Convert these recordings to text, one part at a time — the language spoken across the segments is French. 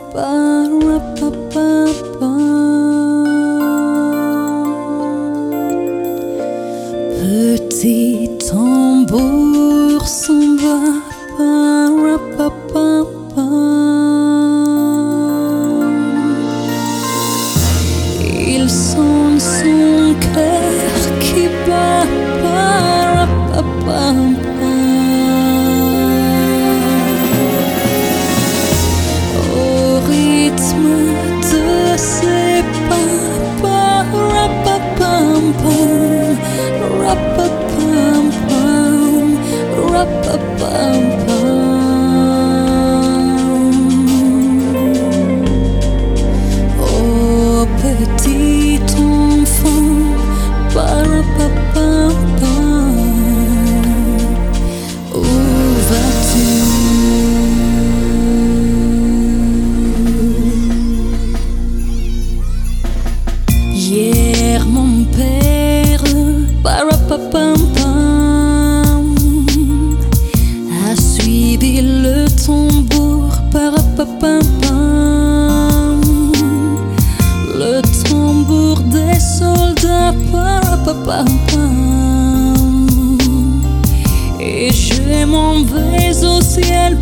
Petit tambour s'en va, il sonne son cœur qui bat, au rythme de ses pas, oh petit enfant, où vas-tu? Hier mon père a suivi le tambour, le tambour des soldats, et je m'en vais au ciel,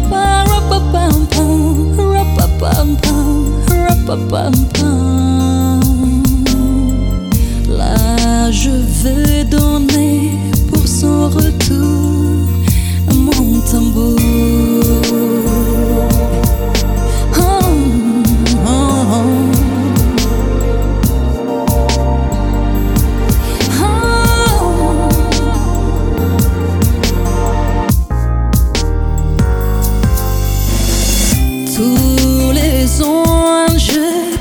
là je veux donner pour son retour mon tambour. Tous les anges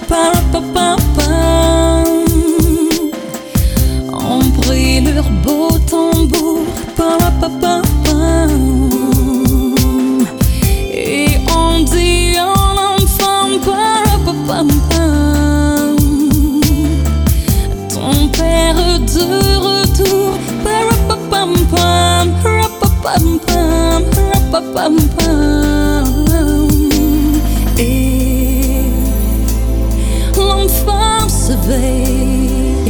ont pris leur beau tambour, et on dit en enfant, ton père de retour, et l'enfant se veille,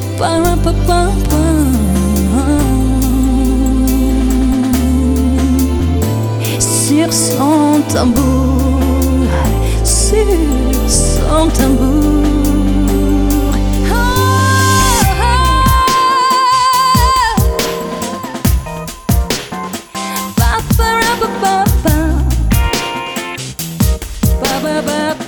sur son tambour, sur son tambour. Ba ba ba ba ba.